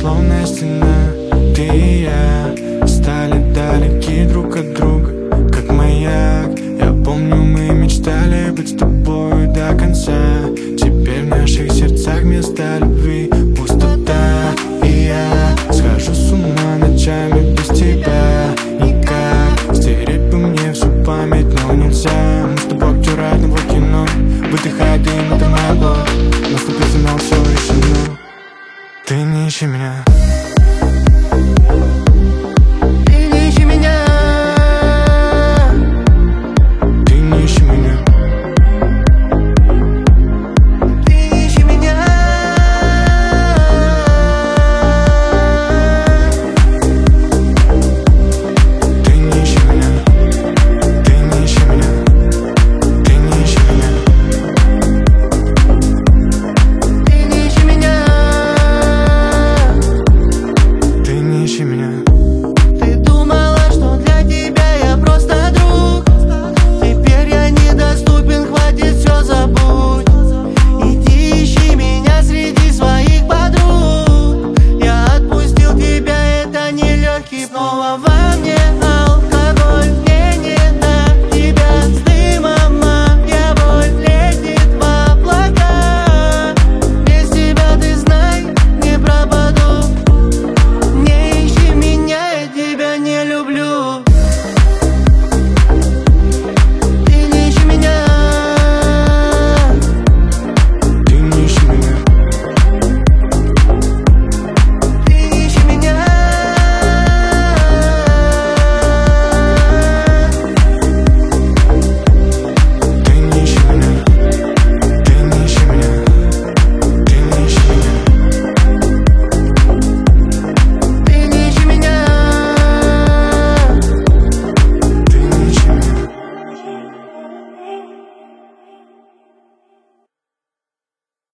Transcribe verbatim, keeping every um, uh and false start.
словно стена. Ты и я стали далеки друг от друга, как маяк. Я помню, мы мечтали быть с тобой до конца. Теперь в наших сердцах вместо любви пустота. И я схожу с ума ночами без тебя. Никак стереть бы мне всю память, но нельзя. Мы с тобой актера одного кино, выдыхай дым, это моя боль. Наступил финал, все решено. Ты не ищи меня.